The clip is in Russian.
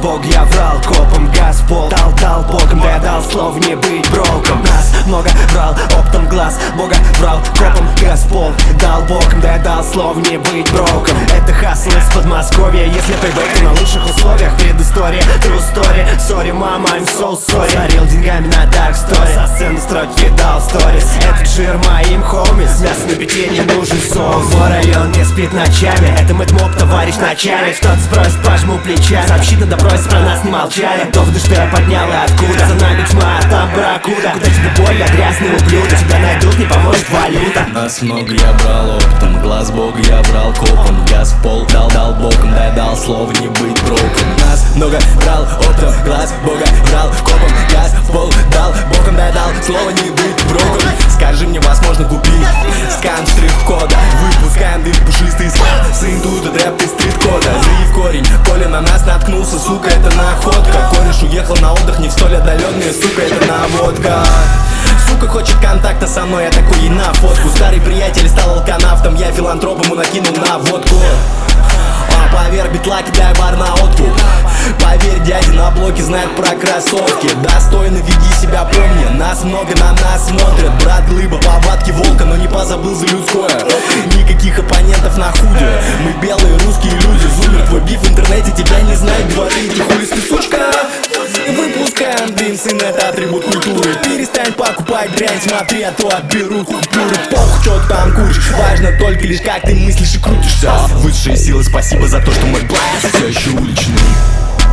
Бог, я врал, копом газ в пол. Дал богом, да я дал слов не быть броком. Нас много брал, оптом глаз Бога врал, копом газ в пол. Дал богом, да я дал слов не быть броком. Это хасл из Подмосковья, если пейбэк, то на лучших условиях. Предыстория, true story, sorry мама, I'm so sorry. Зарил деньгами на dark story, со сцены строить кидал сторис. Этот жир моим хомис, мясо на пяте не нужен соус. Мой район не спит ночами, это мэтмоп, товарищ начальник. Что-то спросит, пожму плечами, сообщит на допросе, про нас не молчали. Доводы, что я поднял и откуда, за нами тьма, а там барракуда. Куда тебе боль, я грязный ублюдок, тебя найдут, не поможет валюта. Нас много, я брал оптом, глаз Бога я брал копом. Газ в пол, дал боком, да я дал слово не быть броком. Нас много брал оптом, глаз Бога брал копом. Газ в пол, дал боком, да я дал слово не быть броком. Скажи мне, вас можно купить, скан штрих-кода. Выпускаем дым пушистый сын, тут рэп из стрит-кода. Заив корень, Коля на нас наткнулся, сука, это находка. Кореш уехал на отдых, не в столь отдаленные, сука, это наводка. Сука хочет контакта со мной, я такой ей на фотку. Старый приятель стал алканавтом, я филантроп ему накинул на водку. Поверь, битла, кидай бар на откуп. Поверь, дядя на блоке знает про кроссовки. Достойно веди себя, помни, нас много, на нас смотрят. Брат глыба, повадки волка, но не позабыл за людское. Никаких оппонентов на худе, мы белые русские люди. Зумер, твой биф в интернете тебя не знает, говорит, ты хуйстый сучка. Выпускаем дым, сын, это атрибут культуры. Перестань покупать дрянь, смотри, а то отберут купюры. Пох, что там куришь, важно только лишь как ты мыслишь и крутишься. Высшие силы, спасибо за то, что мой блэс все еще уличный.